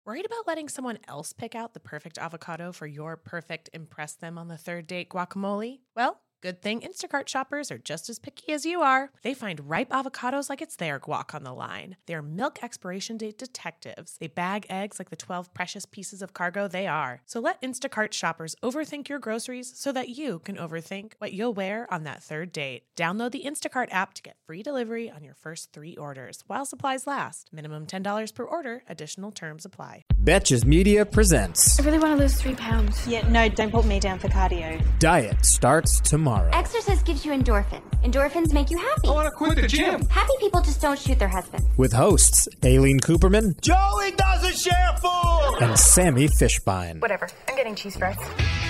Worried about letting someone else pick out the perfect avocado for your perfect impress them on the third date guacamole? Well, good thing Instacart shoppers are just as picky as you are. They find ripe avocados like it's their guac on the line. They're milk expiration date detectives. They bag eggs like the 12 precious pieces of cargo they are. So let Instacart shoppers overthink your groceries so that you can overthink what you'll wear on that third date. Download the Instacart app to get free delivery on your first 3 orders while supplies last. Minimum $10 per order. Additional terms apply. Betches Media presents. I really want to lose 3 pounds. Yeah, no, don't put me down for cardio. Diet starts tomorrow. Exercise gives you endorphins. Endorphins make you happy. I want to quit the gym. Happy people just don't shoot their husbands. With hosts Aileen Cooperman, Joey doesn't share food. and Sammy Fishbein. Whatever, I'm getting cheese fries.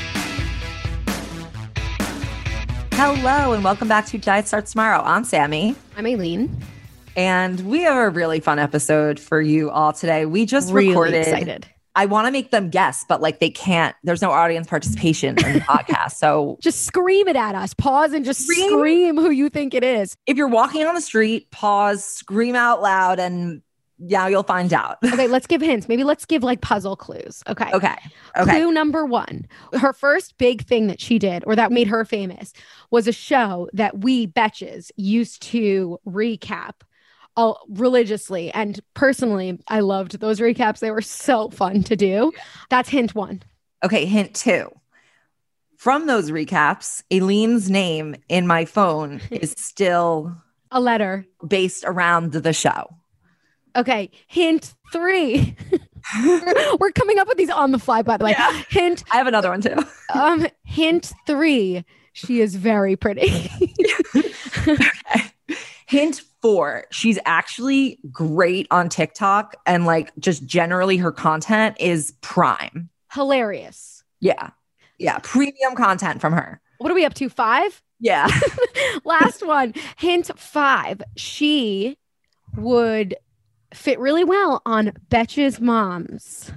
Hello and welcome back to Diet Starts Tomorrow. I'm Sammy. I'm Aileen. And we have a really fun episode for you all today. We just Really recorded. excited. I want to make them guess, but like they can't. There's no audience participation in the podcast. So Just scream it at us. Pause and just scream who you think it is. if you're walking on the street, pause, scream out loud, and now you'll find out. Okay, let's give hints. Maybe let's give like puzzle clues. Okay. Okay. Clue number 1. Her first big thing that she did or that made her famous was a show that we Betches used to recap religiously. And personally, I loved those recaps. They were so fun to do. That's hint 1. Okay. Hint 2. From those recaps, Aileen's name in my phone is still A letter. based around the show. Okay. Hint 3. We're coming up with these on the fly, by the way. Yeah. Hint I have another one too. hint 3. She is very pretty. Okay. Hint 4, she's actually great on TikTok and like just generally her content is prime. Hilarious. Yeah. Yeah. Premium content from her. What are we up to? 5? Yeah. Last one. Hint 5. She would fit really well on Betches Moms.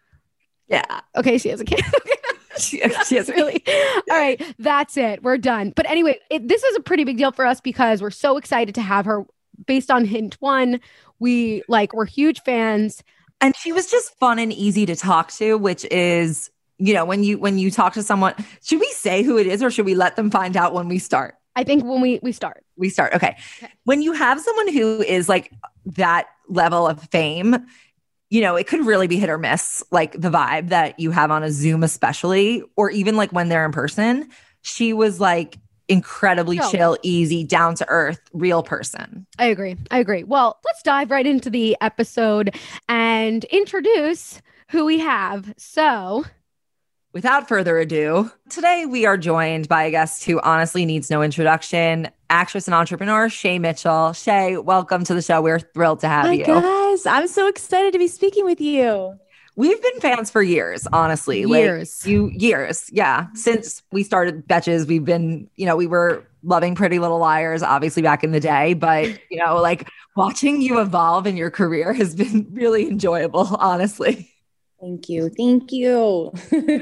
Yeah. Okay, she has a kid. She has Really? All right, that's it. We're done. But anyway, this is a pretty big deal for us because we're so excited to have her. Based on hint 1, we're huge fans. And she was just fun and easy to talk to, which is, you know, when you talk to someone, should we say who it is or should we let them find out when we start? I think when we start. We start. Okay. When you have someone who is like that level of fame, you know, it could really be hit or miss, like the vibe that you have on a Zoom, especially, or even like when they're in person. She was like incredibly chill, easy, down to earth, real person. I agree. Well, let's dive right into the episode and introduce who we have. So, without further ado, today we are joined by a guest who honestly needs no introduction, actress and entrepreneur, Shay Mitchell. Shay, welcome to the show. We're thrilled to have you. Hi, guys. I'm so excited to be speaking with you. We've been fans for years, honestly. Years. Years. Yeah. Since we started Betches, we've been, you know, we were loving Pretty Little Liars, obviously back in the day, but, you know, like watching you evolve in your career has been really enjoyable, honestly. Thank you. Thank you.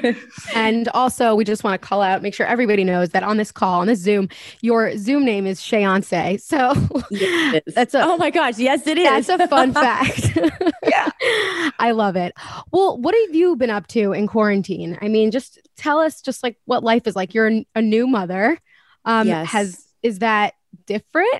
and also we just want to call out, make sure everybody knows that on this call, on this Zoom, your Zoom name is Shayonce. So Yes, oh my gosh. Yes, it is. That's a fun fact. Yeah. I love it. Well, what have you been up to in quarantine? I mean, just tell us just like what life is like. You're a new mother. Yes. Is that different?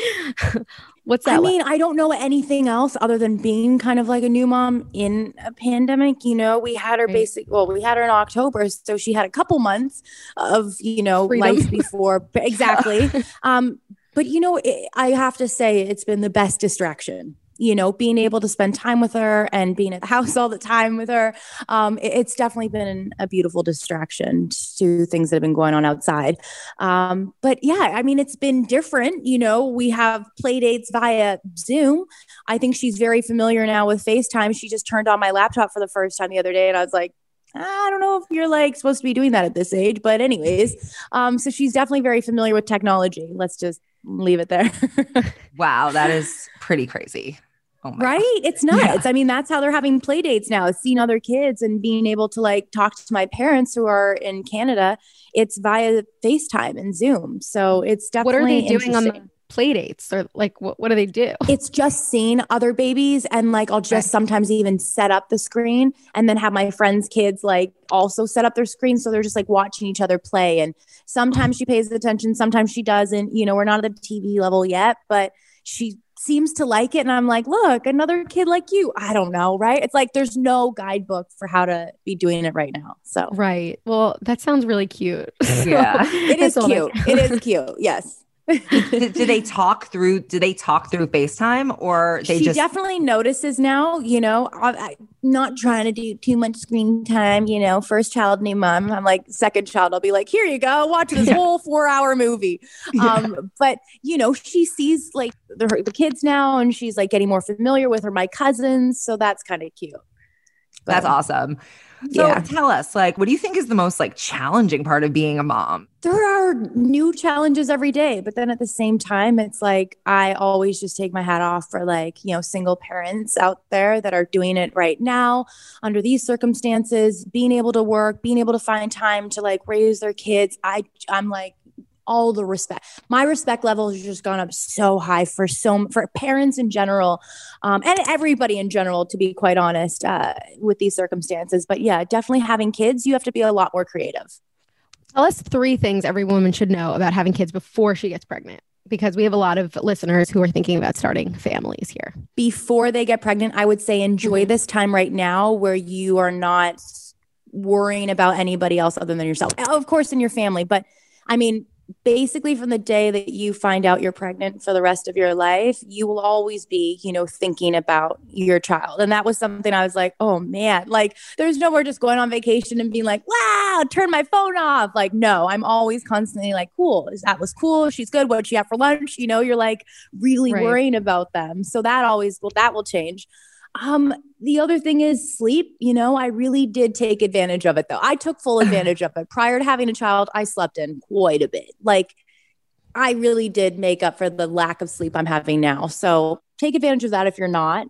What's that? I mean, I don't know anything else other than being kind of like a new mom in a pandemic. You know, we had her we had her in October. So she had a couple months of, you know, Freedom. life before. Exactly. But, you know, I have to say it's been the best distraction. You know, being able to spend time with her and being at the house all the time with her. It's definitely been a beautiful distraction to things that have been going on outside. But yeah, I mean, it's been different. You know, we have play dates via Zoom. I think she's very familiar now with FaceTime. She just turned on my laptop for the first time the other day and I was like, I don't know if you're like supposed to be doing that at this age, but anyways, so she's definitely very familiar with technology. Let's just leave it there. Wow. That is pretty crazy. Oh my right? God. It's nuts. Yeah. I mean, that's how they're having play dates now, seeing other kids and being able to like talk to my parents who are in Canada. It's via FaceTime and Zoom. So it's definitely What are they doing play dates or like what do they do? It's just seeing other babies, and like I'll just sometimes even set up the screen and then have my friends' kids like also set up their screen, so they're just like watching each other play. And sometimes she pays attention, sometimes she doesn't. You know, we're not at the TV level yet, but she seems to like it. And I'm like, look, another kid like you. I don't know, right? It's like there's no guidebook for how to be doing it right now. So Right. Well, that sounds really cute. Yeah. it is cute. It is cute. Yes. Do they talk through FaceTime, or they she just definitely notices now, you know, I'm not trying to do too much screen time, you know, first child, new mom. I'm like, second child, I'll be like, here you go, watch this whole 4-hour movie. But you know, she sees like the kids now, and she's like getting more familiar with my cousins. So that's kind of cute. That's awesome. So tell us, like, what do you think is the most like challenging part of being a mom? There are new challenges every day, but then at the same time, it's like I always just take my hat off for like, you know, single parents out there that are doing it right now under these circumstances, being able to work, being able to find time to like raise their kids. I'm like, all the respect. My respect level has just gone up so high for parents in general, and everybody in general, to be quite honest, with these circumstances. But yeah, definitely having kids, you have to be a lot more creative. Tell us 3 things every woman should know about having kids before she gets pregnant, because we have a lot of listeners who are thinking about starting families here. Before they get pregnant, I would say enjoy this time right now where you are not worrying about anybody else other than yourself. Of course, in your family, but I mean, basically from the day that you find out you're pregnant for the rest of your life, you will always be, you know, thinking about your child. And that was something I was like, oh man, like there's no more just going on vacation and being like, wow, turn my phone off. Like, no, I'm always constantly like, cool. That was cool. She's good. What'd she have for lunch? You know, you're like really worrying about them. So that will change. The other thing is sleep. You know, I really did take advantage of it though. I took full advantage of it. Prior to having a child, I slept in quite a bit. Like I really did make up for the lack of sleep I'm having now. So take advantage of that if you're not.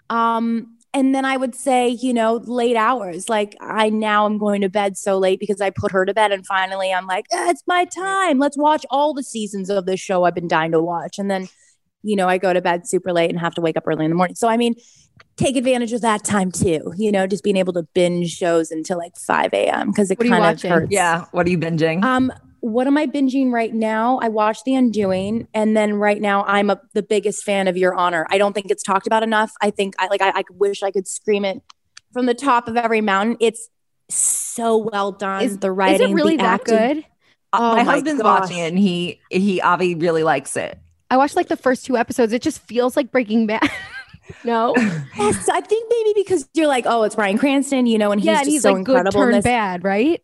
And then I would say, you know, late hours, like I'm going to bed so late because I put her to bed, and finally I'm like, it's my time. Let's watch all the seasons of this show I've been dying to watch. And then, you know, I go to bed super late and have to wake up early in the morning. So, I mean, take advantage of that time too, you know, just being able to binge shows until like 5 a.m. because it kind of hurts. Yeah. What are you binging? What am I binging right now? I watched The Undoing, and then right now I'm the biggest fan of Your Honor. I don't think it's talked about enough. I think I wish I could scream it from the top of every mountain. It's so well done. The writing, is it really the that acting. good? My husband's watching it, and he Avi really likes it. I watched like the first 2 episodes. It just feels like Breaking Bad. No. Yes, I think maybe because you're like, oh, it's Bryan Cranston, you know, and he's so like incredible. Good turn bad, right?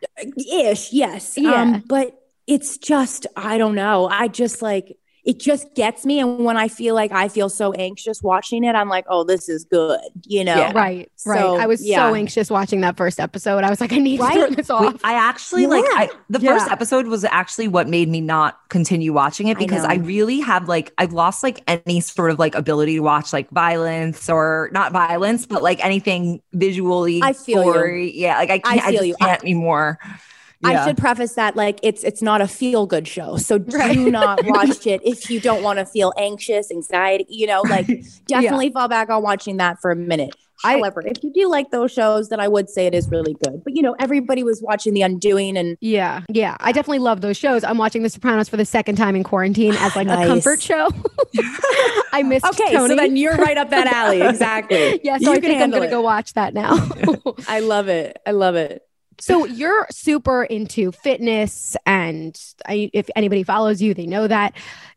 Ish, yes. Yeah. But it's just, I don't know. I just like, it just gets me. And when I feel so anxious watching it, I'm like, oh, this is good, you know? Yeah. Right. I was so anxious watching that first episode. I was like, I need to turn this off. I actually the first episode was actually what made me not continue watching it, because I really have like, I've lost like any sort of like ability to watch like violence, or not violence, but like anything visually. I feel gory. you. Yeah. Like I can't anymore. Yeah. I should preface that like it's not a feel-good show. So do not watch it if you don't want to feel anxious, anxiety, you know, like definitely fall back on watching that for a minute. However, if you do like those shows, then I would say it is really good. But, you know, everybody was watching The Undoing, and yeah, I definitely love those shows. I'm watching The Sopranos for the second time in quarantine as like a comfort show. I missed Tony. So then you're right up that alley. Exactly. Yeah, so I think I'm going to go watch that now. I love it. So you're super into fitness, and if anybody follows you, they know that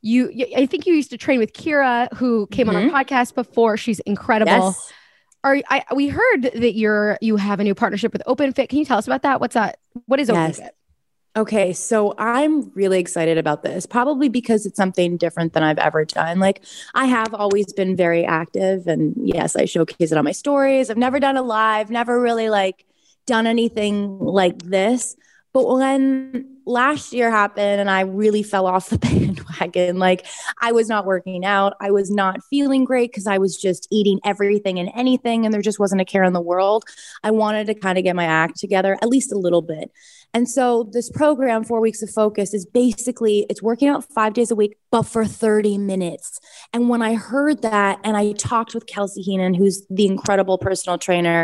I think you used to train with Kira, who came on our podcast before. She's incredible. Yes. We heard that you have a new partnership with OpenFit. Can you tell us about that? What's that? What is OpenFit? Okay, so I'm really excited about this, probably because it's something different than I've ever done. Like, I have always been very active, and yes, I showcase it on my stories. I've never done it live, never really like done anything like this. But when last year happened and I really fell off the bandwagon. Like I was not working out. I was not feeling great because I was just eating everything and anything. And there just wasn't a care in the world. I wanted to kind of get my act together, at least a little bit. And so this program, 4 Weeks of Focus, is basically, it's working out 5 days a week, but for 30 minutes. And when I heard that, and I talked with Kelsey Heenan, who's the incredible personal trainer,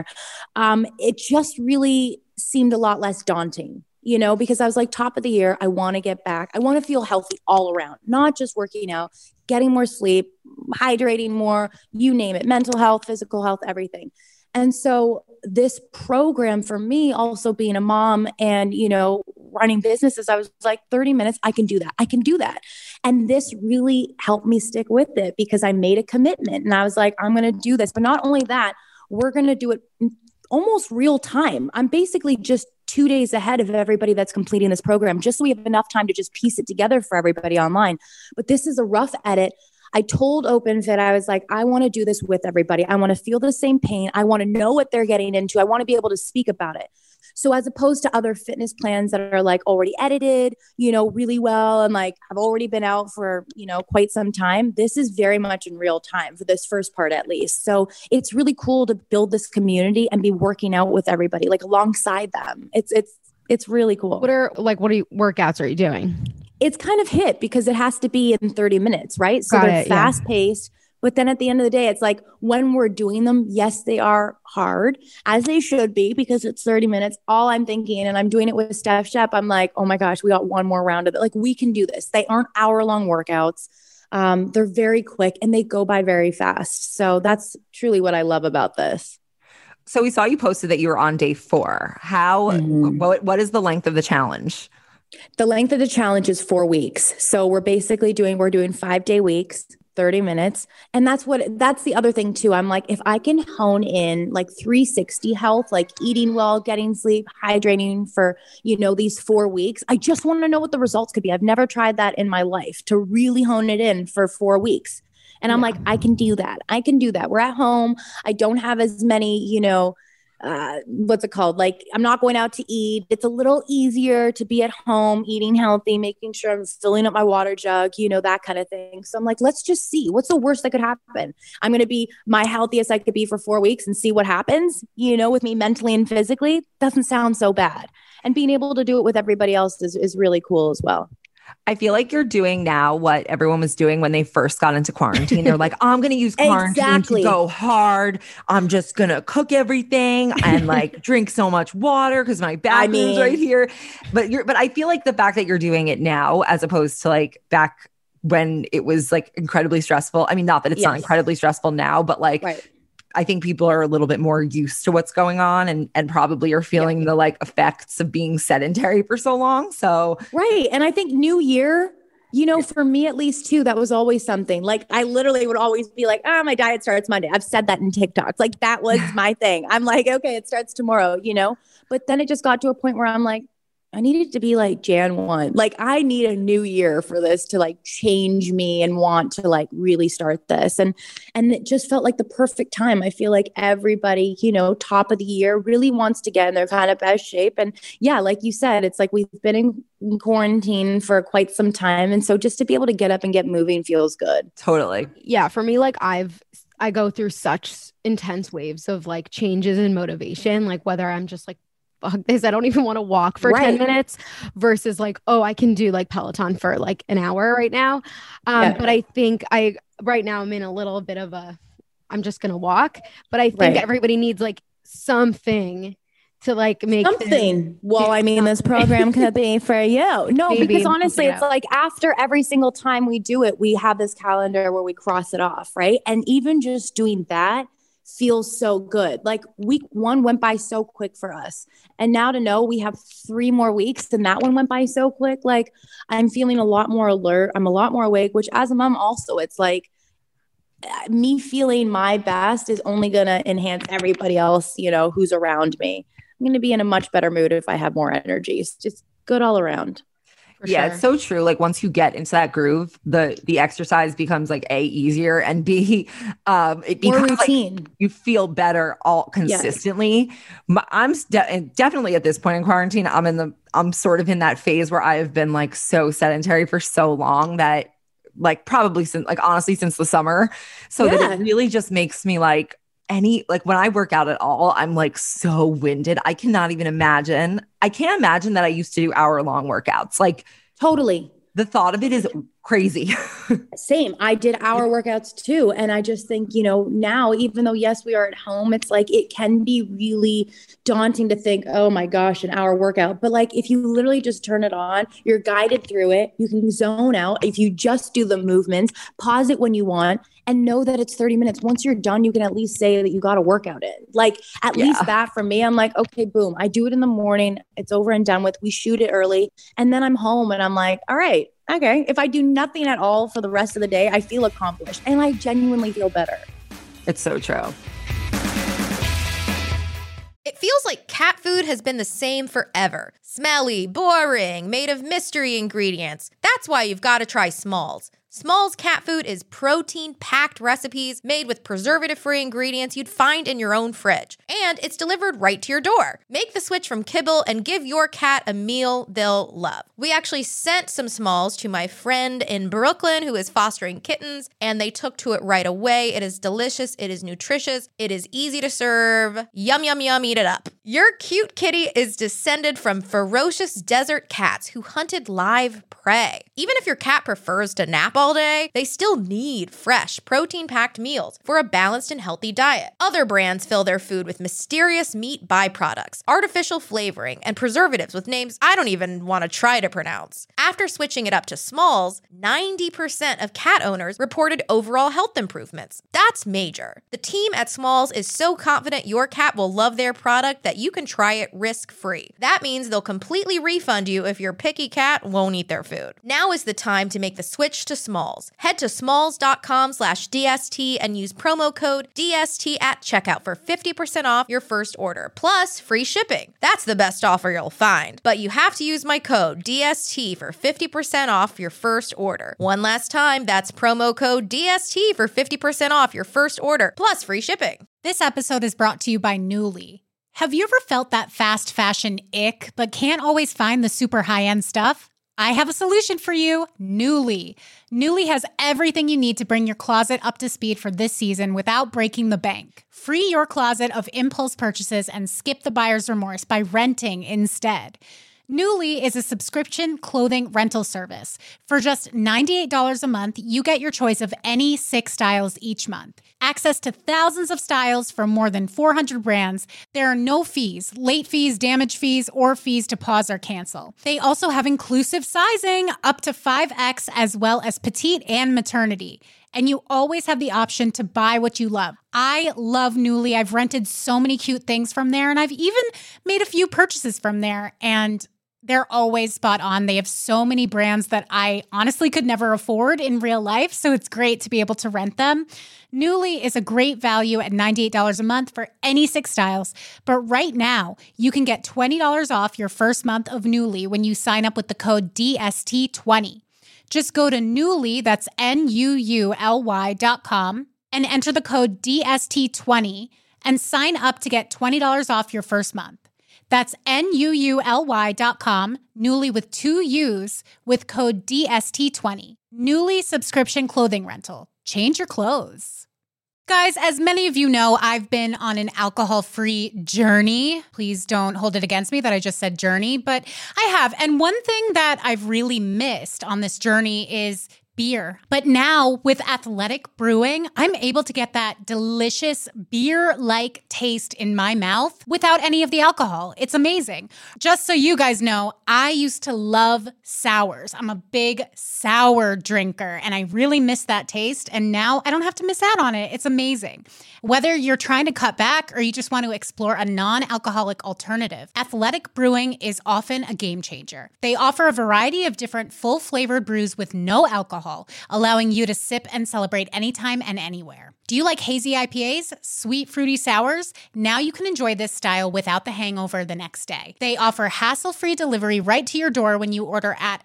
it just really seemed a lot less daunting, you know, because I was like, top of the year, I want to get back. I want to feel healthy all around, not just working out, getting more sleep, hydrating more, you name it, mental health, physical health, everything. And so this program for me, also being a mom and, you know, running businesses, I was like, 30 minutes, I can do that. I can do that. And this really helped me stick with it because I made a commitment and I was like, I'm going to do this. But not only that, we're going to do it almost real time. I'm basically just 2 days ahead of everybody that's completing this program, just so we have enough time to just piece it together for everybody online. But this is a rough edit. I told OpenFit, I was like, I want to do this with everybody. I want to feel the same pain. I want to know what they're getting into. I want to be able to speak about it. So as opposed to other fitness plans that are like already edited, you know, really well, and like have already been out for, you know, quite some time, this is very much in real time for this first part, at least. So it's really cool to build this community and be working out with everybody, like alongside them. It's really cool. What workouts are you doing? It's kind of hit because it has to be in 30 minutes, right? So they're fast paced. But then at the end of the day, it's like when we're doing them, yes, they are hard, as they should be, because it's 30 minutes. All I'm thinking, and I'm doing it with Steph Shep, I'm like, oh my gosh, we got one more round of it. Like, we can do this. They aren't hour-long workouts. They're very quick and they go by very fast. So that's truly what I love about this. So we saw you posted that you were on day 4. What is the length of the challenge? The length of the challenge is 4 weeks. So we're doing 5-day weeks, 30 minutes. And that's the other thing too. I'm like, if I can hone in like 360 health, like eating well, getting sleep, hydrating for, you know, these 4 weeks, I just want to know what the results could be. I've never tried that in my life, to really hone it in for 4 weeks. And I'm like, I can do that. I can do that. We're at home. I don't have as many, you know, what's it called? Like, I'm not going out to eat. It's a little easier to be at home, eating healthy, making sure I'm filling up my water jug, you know, that kind of thing. So I'm like, let's just see what's the worst that could happen. I'm going to be my healthiest I could be for 4 weeks and see what happens, you know, with me mentally and physically. Doesn't sound so bad. And being able to do it with everybody else is really cool as well. I feel like you're doing now what everyone was doing when they first got into quarantine. They're like, oh, I'm going to use quarantine to go hard. I'm just going to cook everything and like drink so much water because my bathroom's right here. But I feel like the fact that you're doing it now, as opposed to like back when it was like incredibly stressful. I mean, not that it's not incredibly stressful now, but like, I think people are a little bit more used to what's going on and probably are feeling the like effects of being sedentary for so long. So, right. And I think New Year, you know, for me at least too, that was always something. Like, I literally would always be like, my diet starts Monday. I've said that in TikToks. Like, that was my thing. I'm like, okay, it starts tomorrow, you know, but then it just got to a point where I'm like, I needed to be like Jan 1. Like, I need a new year for this to like change me and want to like really start this. And it just felt like the perfect time. I feel like everybody, you know, top of the year really wants to get in their kind of best shape. And yeah, like you said, it's like we've been in quarantine for quite some time. And so just to be able to get up and get moving feels good. Totally. Yeah. For me, like I go through such intense waves of like changes in motivation, like whether I'm just like, fuck this, I don't even want to walk for 10 minutes versus like, oh, I can do like Peloton for like an hour right now. But I think right now I'm in a little bit of I'm just going to walk, but I think everybody needs like something to like make something. Well, I mean, this program could be for you. No, because honestly, it's like after every single time we do it, we have this calendar where we cross it off. Right. And even just doing that feels so good. Like week 1 went by so quick for us. And now to know we have 3 more weeks and that one went by so quick, like I'm feeling a lot more alert. I'm a lot more awake, which as a mom also, it's like me feeling my best is only going to enhance everybody else, you know, who's around me. I'm going to be in a much better mood if I have more energy. It's just good all around. Yeah, it's so true. Like once you get into that groove, the exercise becomes like A, easier, and B, it becomes more routine. Like you feel better all consistently. Yeah. I'm definitely at this point in quarantine, I'm sort of in that phase where I have been like so sedentary for so long that like probably honestly since the summer. So that it really just makes me like when I work out at all, I'm like so winded. I can't imagine that I used to do hour-long workouts. Like totally. The thought of it is crazy. Same. I did hour workouts too. And I just think, now, even though, yes, we are at home, it's like, it can be really daunting to think, oh my gosh, an hour workout. But like, if you literally just turn it on, you're guided through it. You can zone out. If you just do the movements, pause it when you want, and know that it's 30 minutes. Once you're done, you can at least say that you got a workout in. Like at least that for me, I'm like, okay, boom. I do it in the morning. It's over and done with. We shoot it early. And then I'm home and I'm like, all right, okay. If I do nothing at all for the rest of the day, I feel accomplished and I genuinely feel better. It's so true. It feels like cat food has been the same forever. Smelly, boring, made of mystery ingredients. That's why you've got to try Smalls. Smalls cat food is protein-packed recipes made with preservative-free ingredients you'd find in your own fridge. And it's delivered right to your door. Make the switch from kibble and give your cat a meal they'll love. We actually sent some Smalls to my friend in Brooklyn who is fostering kittens, and they took to it right away. It is delicious. It is nutritious. It is easy to serve. Yum, yum, yum, eat it up. Your cute kitty is descended from ferocious desert cats who hunted live prey. Even if your cat prefers to nap all day, they still need fresh, protein-packed meals for a balanced and healthy diet. Other brands fill their food with mysterious meat byproducts, artificial flavoring, and preservatives with names I don't even want to try to pronounce. After switching it up to Smalls, 90% of cat owners reported overall health improvements. That's major. The team at Smalls is so confident your cat will love their product that you can try it risk-free. That means they'll completely refund you if your picky cat won't eat their food. Now is the time to make the switch to Smalls. Head to smalls.com/DST and use promo code DST at checkout for 50% off your first order, plus free shipping. That's the best offer you'll find. But you have to use my code DST for 50% off your first order. One last time, that's promo code DST for 50% off your first order, plus free shipping. This episode is brought to you by Nuuly. Have you ever felt that fast fashion ick, but can't always find the super high-end stuff? I have a solution for you, Nuuly. Nuuly has everything you need to bring your closet up to speed for this season without breaking the bank. Free your closet of impulse purchases and skip the buyer's remorse by renting instead. Nuuly is a subscription clothing rental service. For just $98 a month, you get your choice of any 6 styles each month. Access to thousands of styles from more than 400 brands. There are no fees, late fees, damage fees, or fees to pause or cancel. They also have inclusive sizing, up to 5X, as well as petite and maternity. And you always have the option to buy what you love. I love Nuuly. I've rented so many cute things from there, and I've even made a few purchases from there, and they're always spot on. They have so many brands that I honestly could never afford in real life, so it's great to be able to rent them. Nuuly is a great value at $98 a month for any 6 styles, but right now, you can get $20 off your first month of Nuuly when you sign up with the code DST20. Just go to Nuuly, that's NUULY.com, and enter the code DST20 and sign up to get $20 off your first month. That's NUULY.com, Nuuly with 2 U's, with code DST20. Nuuly subscription clothing rental. Change your clothes. Guys, as many of you know, I've been on an alcohol-free journey. Please don't hold it against me that I just said journey, but I have. And one thing that I've really missed on this journey is beer. But now with Athletic Brewing, I'm able to get that delicious beer-like taste in my mouth without any of the alcohol. It's amazing. Just so you guys know, I used to love sours. I'm a big sour drinker, and I really miss that taste. And now I don't have to miss out on it. It's amazing. Whether you're trying to cut back or you just want to explore a non-alcoholic alternative, Athletic Brewing is often a game changer. They offer a variety of different full-flavored brews with no alcohol, allowing you to sip and celebrate anytime and anywhere. Do you like hazy IPAs, sweet fruity sours? Now you can enjoy this style without the hangover the next day. They offer hassle-free delivery right to your door when you order at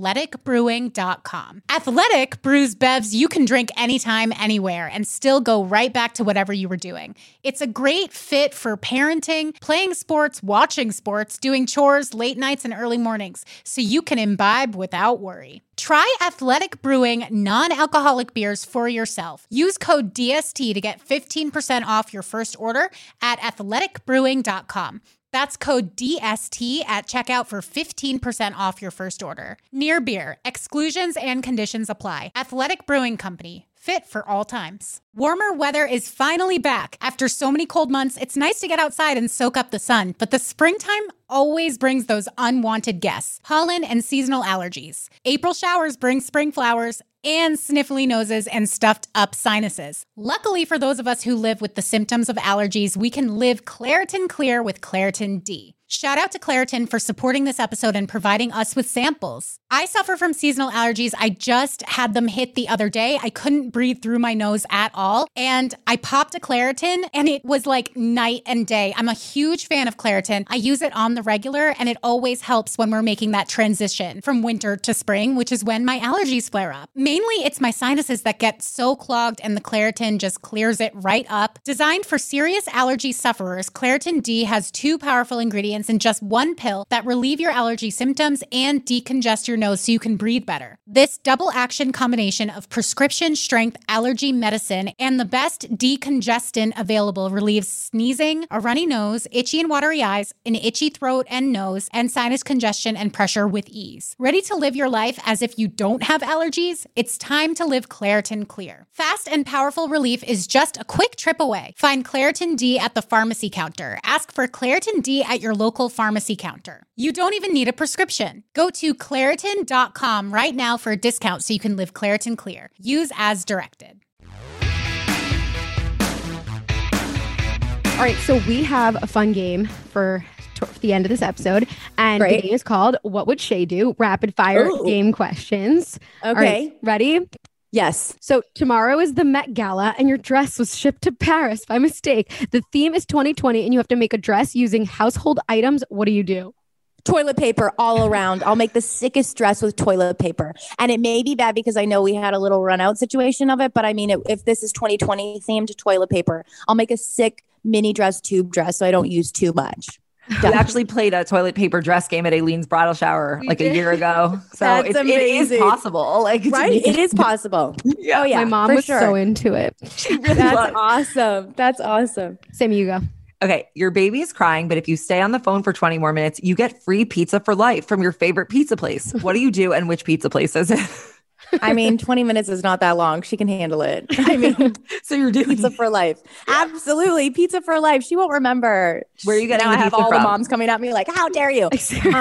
athleticbrewing.com. Athletic brews bevs you can drink anytime, anywhere, and still go right back to whatever you were doing. It's a great fit for parenting, playing sports, watching sports, doing chores, late nights, and early mornings, so you can imbibe without worry. Try Athletic Brewing non-alcoholic beers for yourself. Use code DST to get 15% off your first order at athleticbrewing.com. That's code DST at checkout for 15% off your first order. Near Beer. Exclusions and conditions apply. Athletic Brewing Company. Fit for all times. Warmer weather is finally back. After so many cold months, it's nice to get outside and soak up the sun, but the springtime always brings those unwanted guests, pollen and seasonal allergies. April showers bring spring flowers and sniffly noses and stuffed up sinuses. Luckily for those of us who live with the symptoms of allergies, we can live Claritin Clear with Claritin D. Shout out to Claritin for supporting this episode and providing us with samples. I suffer from seasonal allergies. I just had them hit the other day. I couldn't breathe through my nose at all. And I popped a Claritin and it was like night and day. I'm a huge fan of Claritin. I use it on the regular and it always helps when we're making that transition from winter to spring, which is when my allergies flare up. Mainly it's my sinuses that get so clogged and the Claritin just clears it right up. Designed for serious allergy sufferers, Claritin D has 2 powerful ingredients in just 1 pill that relieve your allergy symptoms and decongest your nose so you can breathe better. This double action combination of prescription strength allergy medicine and the best decongestant available relieves sneezing, a runny nose, itchy and watery eyes, an itchy throat and nose, and sinus congestion and pressure with ease. Ready to live your life as if you don't have allergies? It's time to live Claritin Clear. Fast and powerful relief is just a quick trip away. Find Claritin D at the pharmacy counter. Ask for Claritin D at your local pharmacy counter. You don't even need a prescription. Go to Claritin.com right now for a discount so you can live Claritin Clear. Use as directed. All right, so we have a fun game for the end of this episode, and the game is called What Would Shay Do? Rapid fire game questions. Okay. All right, ready? Yes. So tomorrow is the Met Gala and your dress was shipped to Paris by mistake. The theme is 2020 and you have to make a dress using household items. What do you do? Toilet paper all around. I'll make the sickest dress with toilet paper. And it may be bad because I know we had a little run out situation of it. But I mean, if this is 2020 themed toilet paper, I'll make a sick mini dress, tube dress, so I don't use too much. We actually played a toilet paper dress game at Aileen's bridal shower a year ago. So it is possible. Right? It is possible. Yeah. Oh, yeah. My mom was so into it. That's awesome. That's awesome. Sammy, you go. Okay, your baby is crying, but if you stay on the phone for 20 more minutes, you get free pizza for life from your favorite pizza place. What do you do and which pizza place is it? I mean, 20 minutes is not that long. She can handle it. I mean, so you're doing pizza for life. Absolutely. Pizza for life. She won't remember. Where are you getting now the I have pizza all from? the moms coming at me like, how dare you?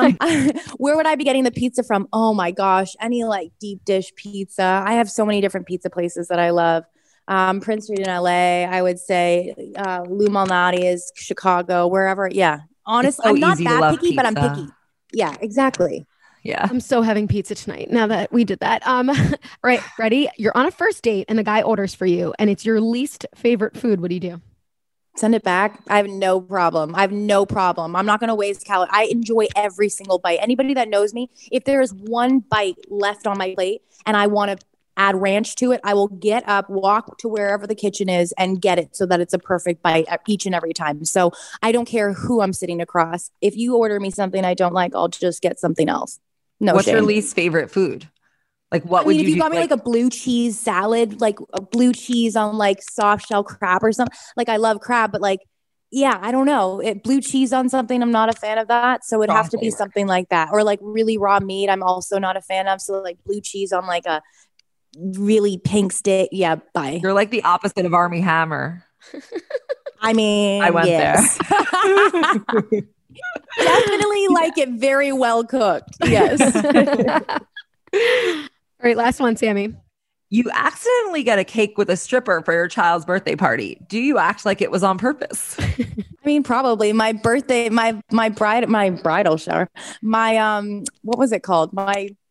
Where would I be getting the pizza from? Oh my gosh. Any like deep dish pizza. I have so many different pizza places that I love. Prince Street in LA, I would say Lou Malnati is Chicago, wherever. Yeah. Honestly, I'm not that picky, but I'm picky. Yeah, exactly. Yeah. I'm so having pizza tonight now that we did that. Right. Ready? You're on a first date and the guy orders for you and it's your least favorite food. What do you do? Send it back. I have no problem. I'm not going to waste calories. I enjoy every single bite. Anybody that knows me, if there is one bite left on my plate and I want to add ranch to it, I will get up, walk to wherever the kitchen is and get it so that it's a perfect bite each and every time. So I don't care who I'm sitting across. If you order me something I don't like, I'll just get something else. No What's shame. your least favorite food? Like what would you do? If you got me like a blue cheese salad, like a blue cheese on like soft shell crab or something, like I love crab, but like, yeah, I don't know. Blue cheese on something, I'm not a fan of that. So it'd have to be something like that. Or like really raw meat, I'm also not a fan of. So like blue cheese on like a really pink steak. Yeah, bye. You're like the opposite of Armie Hammer. I mean, I went there. Definitely like it very well cooked. Yes. All right, last one, Sammy. You accidentally get a cake with a stripper for your child's birthday party. Do you act like it was on purpose? I mean, probably my birthday, my bridal shower, my what was it called? My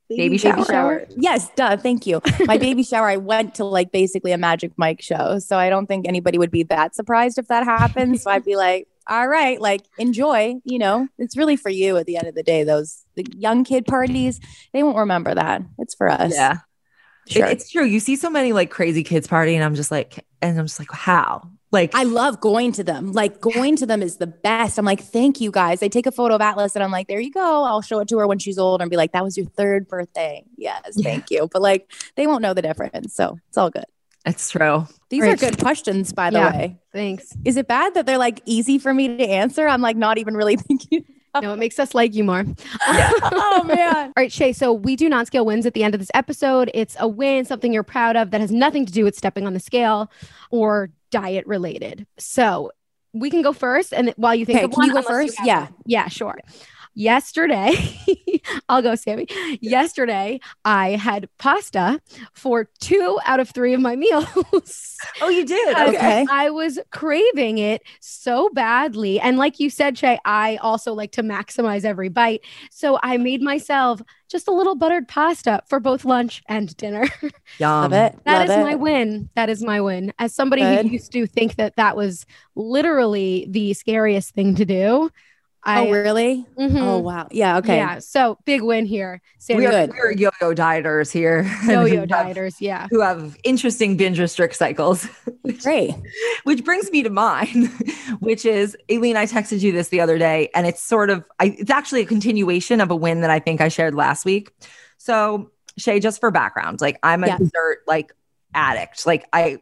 Baby shower. Yes, duh. Thank you. My baby shower, I went to like basically a Magic Mike show. So I don't think anybody would be that surprised if that happens. So I'd be like, all right, like enjoy, it's really for you at the end of the day. The young kid parties, they won't remember that. It's for us. Yeah. Sure. It's true. You see so many like crazy kids party and I'm just like, how? Like, I love going to them. Like going to them is the best. I'm like, thank you guys. I take a photo of Atlas and I'm like, there you go. I'll show it to her when she's older and be like, that was your third birthday. Yes, thank you. But like, they won't know the difference. So it's all good. It's true. These are good questions, by the way. Thanks. Is it bad that they're like easy for me to answer? I'm like not even really thinking. No, it makes us like you more. Oh, man. All right, Shay. So we do non-scale wins at the end of this episode. It's a win, something you're proud of that has nothing to do with stepping on the scale or diet related. So we can go first. And while you think of can one, you go unless first? have Yeah. one. Yeah, sure. Yesterday, I'll go, Sammy. Yesterday, I had pasta for 2 out of 3 of my meals. Oh, you did? Okay. I was craving it so badly. And like you said, Shay, I also like to maximize every bite. So I made myself just a little buttered pasta for both lunch and dinner. Yum. Love it. That is Love my it. win. That is my win. As somebody Good. who used to think that was literally the scariest thing to do. Oh, really? Mhm. Oh, wow. Yeah. Okay. Yeah. So big win here. Sammy. We're yo-yo dieters here. Yo-yo dieters. Yeah. Who have interesting binge restrict cycles. Great. Which brings me to mine, which is, Aileen, I texted you this the other day, and it's sort of, it's actually a continuation of a win that I think I shared last week. So Shay, just for background, like I'm a dessert like addict. Like I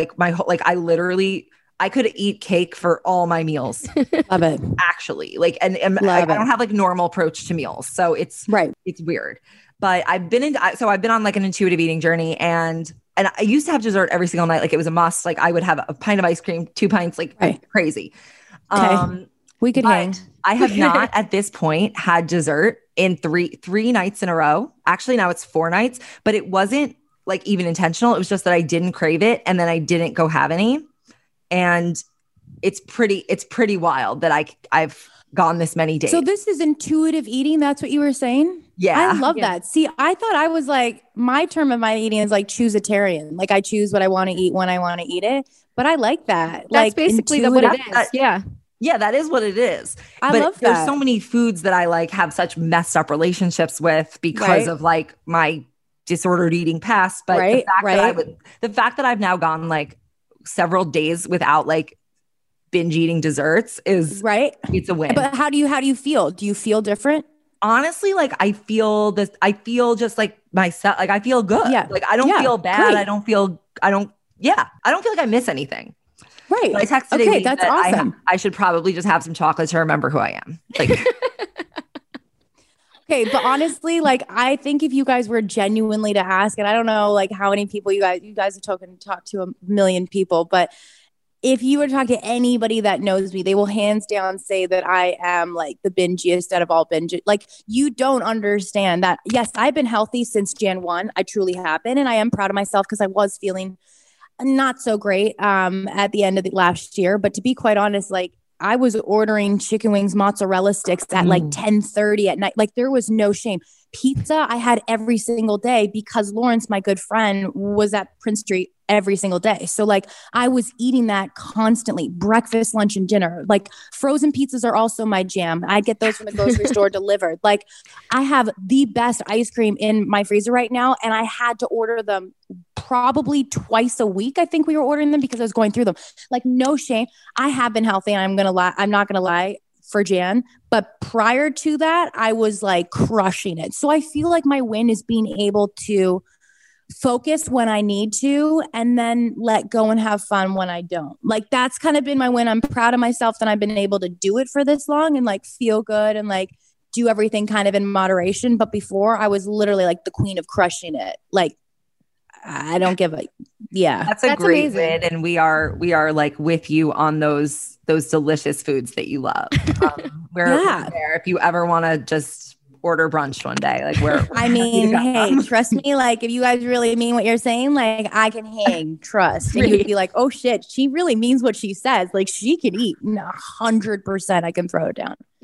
literally, I could eat cake for all my meals. Love it. Actually, like, and I don't have like normal approach to meals. So it's weird, but I've been on like an intuitive eating journey, and I used to have dessert every single night. Like it was a must. Like I would have a pint of ice cream, 2 pints, like crazy. Okay. We could hang. I have not at this point had dessert in three nights in a row. Actually, now it's 4 nights, but it wasn't like even intentional. It was just that I didn't crave it. And then I didn't go have any. And it's pretty wild that I've gone this many days. So this is intuitive eating. That's what you were saying? Yeah. I love that. See, I thought I was like, my term of my eating is like choose-a-tarian. Like I choose what I want to eat when I want to eat it. But I like that. That's like basically what it is. Yeah. Yeah, that is what it is. I love that. There's so many foods that I like have such messed up relationships with because of like my disordered eating past. But the fact that I've now gone like several days without like binge eating desserts is it's a win. But how do you feel? Do you feel different? Honestly, like I feel just like myself. Like I feel good. Yeah. Like I don't feel bad. Great. I don't feel like I miss anything. Right. So I texted okay, Aileen that's that awesome. I should probably just have some chocolate to remember who I am. Like okay, but honestly, like I think if you guys were genuinely to ask, and I don't know like how many people you guys have talked to a million people, but if you were to talk to anybody that knows me, they will hands down say that I am like the bingiest out of all binge. Like you don't understand that. Yes, I've been healthy since Jan 1. I truly have been, and I am proud of myself because I was feeling not so great at the end of the last year. But to be quite honest, like I was ordering chicken wings, mozzarella sticks at like 10:30 at night. Like there was no shame. Pizza I had every single day because Lawrence, my good friend, was at Prince Street every single day. So like I was eating that constantly, breakfast, lunch, and dinner. Like frozen pizzas are also my jam. I get those from the grocery store delivered. Like I have the best ice cream in my freezer right now. And I had to order them probably twice a week. I think we were ordering them because I was going through them. Like no shame. I have been healthy, and I'm not going to lie for Jan, but prior to that, I was like crushing it. So I feel like my win is being able to focus when I need to and then let go and have fun when I don't. Like that's kind of been my win. I'm proud of myself that I've been able to do it for this long and like feel good and like do everything kind of in moderation. But before I was literally like the queen of crushing it. Like I don't give a That's great win, and we are like with you on those delicious foods that you love. We're there if you ever want to just order brunch one day. Like I mean, hey, trust me. Like if you guys really mean what you're saying, like I can hang. Trust, and you'd be like, oh shit, she really means what she says. Like she can eat 100%. I can throw it down.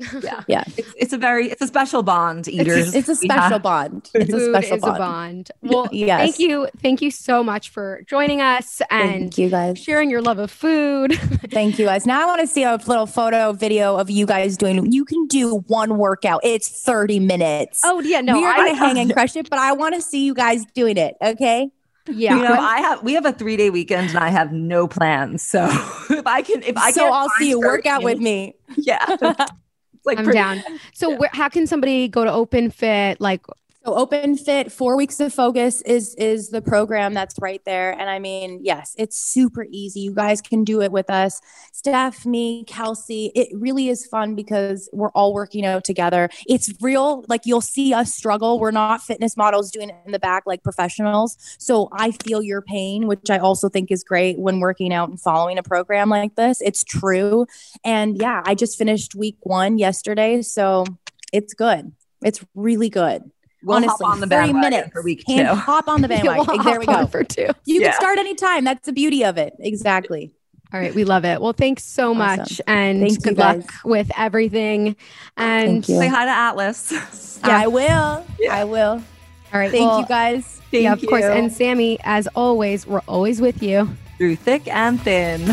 Yeah. It's a special bond, eaters. It's a special bond. It's a Food special is bond. a bond. Well, Yes. thank you so much for joining us and Thank you guys. sharing your love of food. Thank you guys. Now I want to see a little photo video of you guys doing. You can do one workout. It's 30 minutes. Oh yeah, no, we are gonna hang and crush it, but I want to see you guys doing it. Okay. Yeah, You know, we have a 3-day weekend and I have no plans. So if I I'll see you work out with me. Yeah. Like I'm down. So how can somebody go to Open Fit? Like, So Open Fit, 4 weeks of focus is the program that's right there. And I mean, yes, it's super easy. You guys can do it with us. Steph, me, Kelsey. It really is fun because we're all working out together. It's real. Like you'll see us struggle. We're not fitness models doing it in the back like professionals. So I feel your pain, which I also think is great when working out and following a program like this. It's true. And yeah, I just finished week 1 yesterday. So it's good. It's really good. We'll Honestly, hop on the 30 bandwagon minutes for week 2. and hop on the bandwagon. There we go. For 2. You Yeah. can start anytime. That's the beauty of it. Exactly. All right, we love it. Well, thanks so much, and Thank you, good luck guys. with everything. And Thank you. Say hi to Atlas. Yeah, I will. I will. all right, Thank well, you guys. yeah, of course. you. And Sammy, as always, we're always with you. Through thick and thin.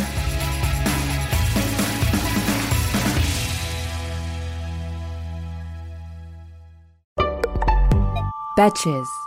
Betches.